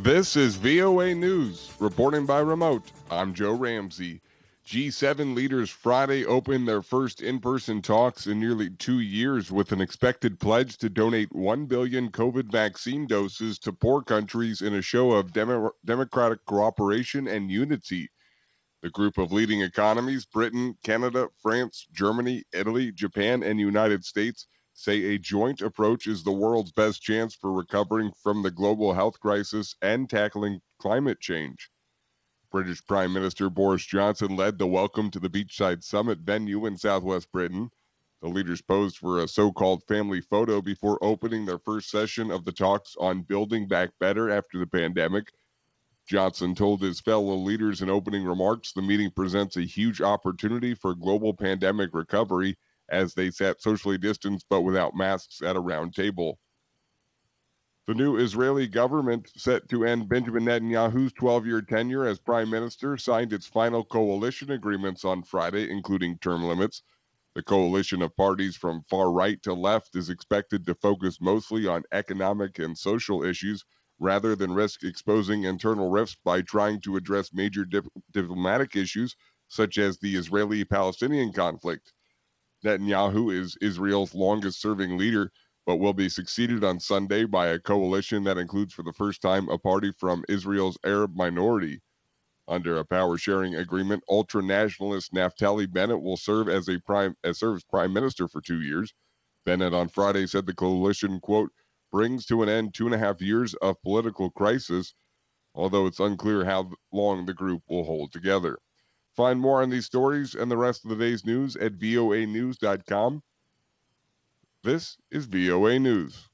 This is VOA News, reporting by remote. I'm Joe Ramsey. G7 leaders Friday opened their first in-person talks in nearly 2 years with an expected pledge to donate 1 billion COVID vaccine doses to poor countries in a show of democratic cooperation and unity. The group of leading economies, Britain, Canada, France, Germany, Italy, Japan, and United States, say a joint approach is the world's best chance for recovering from the global health crisis and tackling climate change. British Prime Minister Boris Johnson led the Welcome to the Beachside Summit venue in southwest Britain. The leaders posed for a so-called family photo before opening their first session of the talks on building back better after the pandemic. Johnson told his fellow leaders in opening remarks the meeting presents a huge opportunity for global pandemic recovery as they sat socially distanced but without masks at a round table. The new Israeli government, set to end Benjamin Netanyahu's 12-year tenure as prime minister, signed its final coalition agreements on Friday, including term limits. The coalition of parties from far right to left is expected to focus mostly on economic and social issues rather than risk exposing internal rifts by trying to address major diplomatic issues such as the Israeli-Palestinian conflict. Netanyahu is Israel's longest-serving leader, but will be succeeded on Sunday by a coalition that includes for the first time a party from Israel's Arab minority. Under a power-sharing agreement, ultra-nationalist Naftali Bennett will serve as prime minister for 2 years. Bennett on Friday said the coalition, quote, brings to an end 2.5 years of political crisis, although it's unclear how long the group will hold together. Find more on these stories and the rest of the day's news at voanews.com. This is VOA News.